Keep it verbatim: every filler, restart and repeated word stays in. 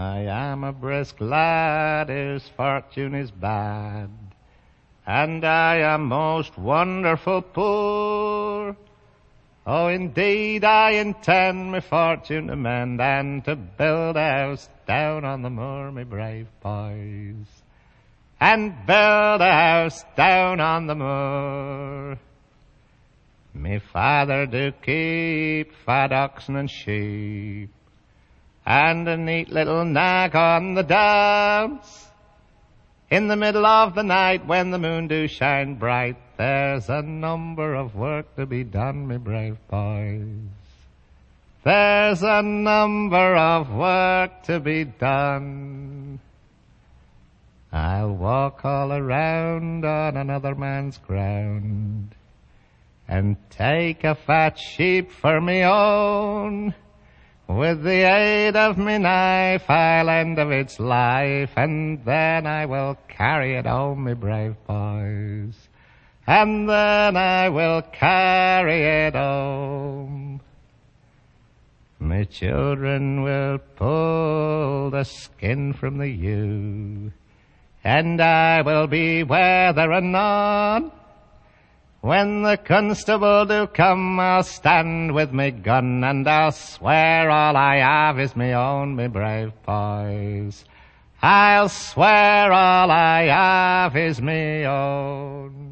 I am a brisk lad whose fortune is bad, and I am most wonderful poor. Oh, indeed, I intend my fortune to mend, and to build a house down on the moor, me brave boys, and build a house down on the moor. Me father do keep fat oxen and sheep, and a neat little nag on the downs. In the middle of the night, when the moon do shine bright, there's a number of work to be done, me brave boys. There's a number of work to be done. I'll walk all around on another man's ground, and take a fat sheep for me own. With the aid of me knife, I'll end of its life, and then I will carry it home, me brave boys. And then I will carry it home. Me children will pull the skin from the ewe, and I will be whether or not. When the constable do come, I'll stand with me gun, and I'll swear all I have is me own, me brave boys. I'll swear all I have is me own.